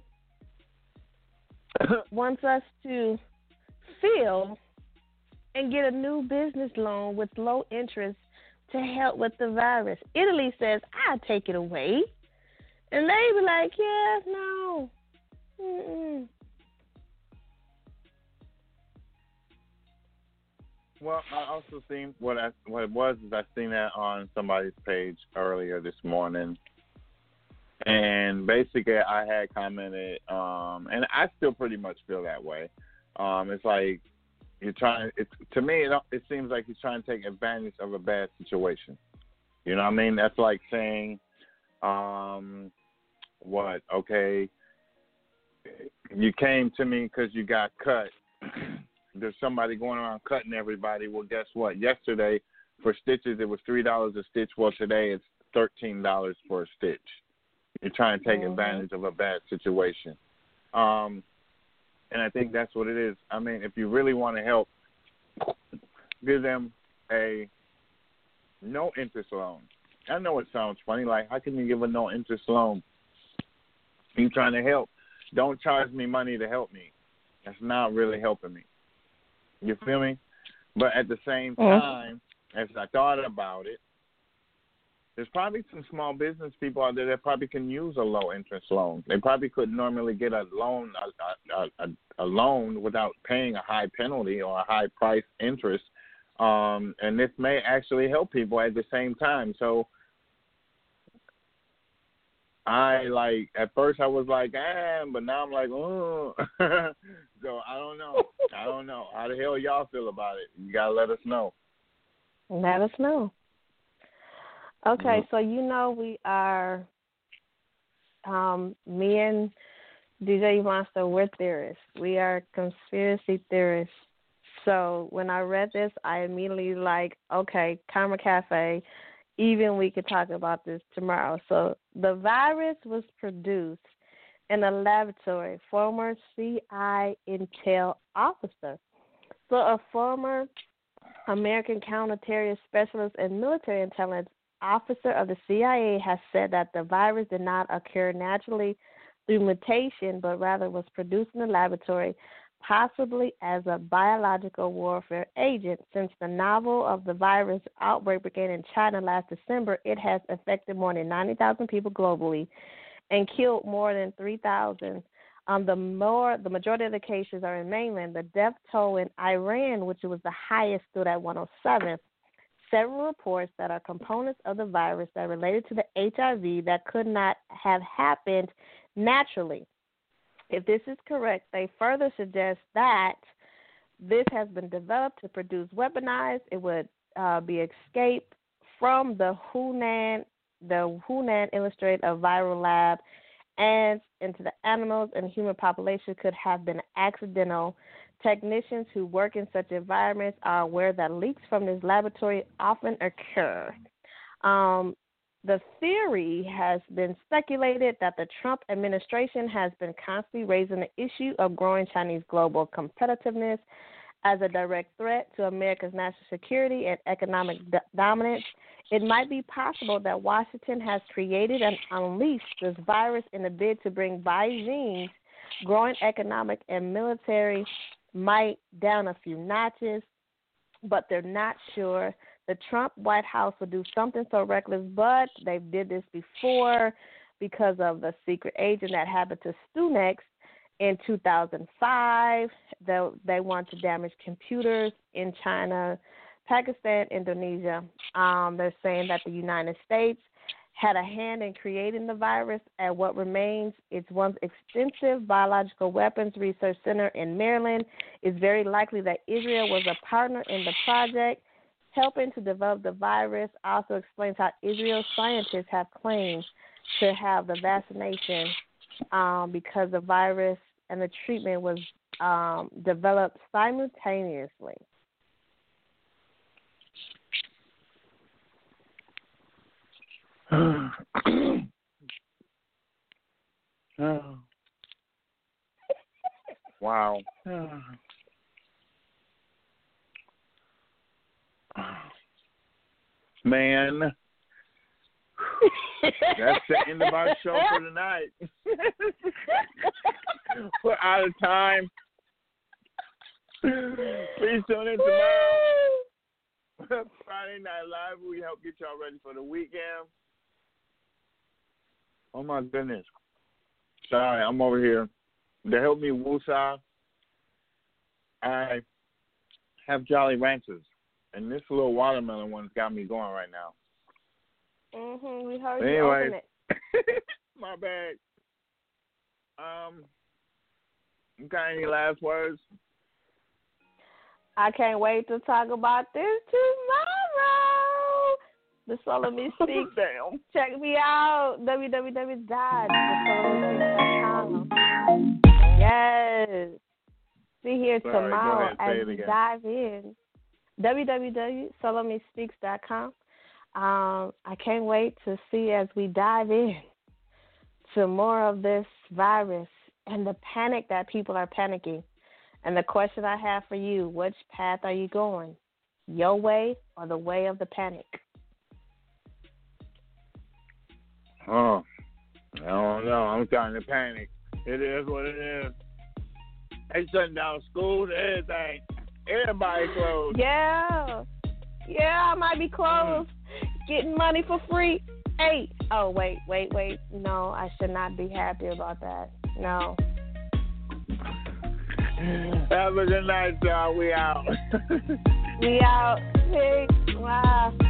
Speaker 4: wants us to feel and get a new business loan with low interest to help with the virus. Italy says, I'll take it away. And they be like, yeah, no. Mm-mm.
Speaker 3: Well, I also seen what it was is I seen that on somebody's page earlier this morning. And basically I had commented, and I still pretty much feel that way. It's like, you're trying. To me, it seems like he's trying to take advantage of a bad situation. You know what I mean? That's like saying, what? Okay, you came to me because you got cut. There's somebody going around cutting everybody. Well, guess what? Yesterday, for stitches, it was $3 a stitch. Well, today it's $13 for a stitch. You're trying to take advantage of a bad situation. And I think that's what it is. I mean, if you really want to help, give them a no-interest loan. I know it sounds funny. Like, how can you give a no-interest loan? You're trying to help. Don't charge me money to help me. That's not really helping me. You feel me? But at the same time, as I thought about it, there's probably some small business people out there that probably can use a low-interest loan. They probably could normally get a loan, a loan without paying a high penalty or a high price interest. And this may actually help people at the same time. So at first I was like, but now I'm like, oh. So I don't know. How the hell y'all feel about it? You got to let us know.
Speaker 4: Let us know. Okay, so we are, me and DJ Monster, we're theorists. We are conspiracy theorists. So when I read this, I immediately okay, Karma Cafe, even we could talk about this tomorrow. So the virus was produced in a laboratory, former CI intel officer. So a former American counterterrorist specialist and military intelligence officer of the CIA has said that the virus did not occur naturally through mutation, but rather was produced in the laboratory, possibly as a biological warfare agent. Since the novel of the virus outbreak began in China last December, it has affected more than 90,000 people globally and killed more than 3,000. The majority of the cases are in mainland. The death toll in Iran, which was the highest, stood at 107. Several reports that are components of the virus that related to the HIV that could not have happened naturally. If this is correct, they further suggest that this has been developed to produce weaponized. It would be escaped from the Hunan Illustrated of Viral Lab and into the animals and human population could have been accidental. Technicians who work in such environments are aware that leaks from this laboratory often occur. The theory has been speculated that the Trump administration has been constantly raising the issue of growing Chinese global competitiveness as a direct threat to America's national security and economic dominance. It might be possible that Washington has created and unleashed this virus in a bid to bring Beijing's growing economic and military might down a few notches, but they're not sure. The Trump White House will do something so reckless, but they did this before because of the secret agent that happened to Stunex in 2005. They want to damage computers in China, Pakistan, Indonesia. They're saying that the United States had a hand in creating the virus at what remains its once extensive biological weapons research center in Maryland. It's very likely that Israel was a partner in the project, helping to develop the virus. Also explains how Israel's scientists have claimed to have the vaccination because the virus and the treatment was developed simultaneously.
Speaker 3: Wow. Man, that's the end of our show for tonight. We're out of time. Please tune in tomorrow. Friday Night Live. We help get y'all ready for the weekend. Oh my goodness. Sorry, I'm over here. To help me woosah, I have Jolly Ranchers. And this little watermelon one's got me going right now.
Speaker 4: We heard you open it.
Speaker 3: My bad. You got any last words?
Speaker 4: I can't wait to talk about this tomorrow. The Solar Mystique.
Speaker 3: Damn.
Speaker 4: Check me out. www.thesolarmystique.com. Yes. Be here tomorrow as we dive in. www.solarmyspeaks.com. I can't wait to see as we dive in to more of this virus and the panic that people are panicking. And the question I have for you, which path are you going? Your way or the way of the panic?
Speaker 3: Oh, I don't know. I'm starting to panic. It is what it is. They shutting down schools, everything. Everybody closed.
Speaker 4: Yeah, I might be closed. Getting money for free. Hey. Oh, wait. No, I should not be happy about that. No.
Speaker 3: Have a good night, y'all. We out.
Speaker 4: We out. Peace. Wow.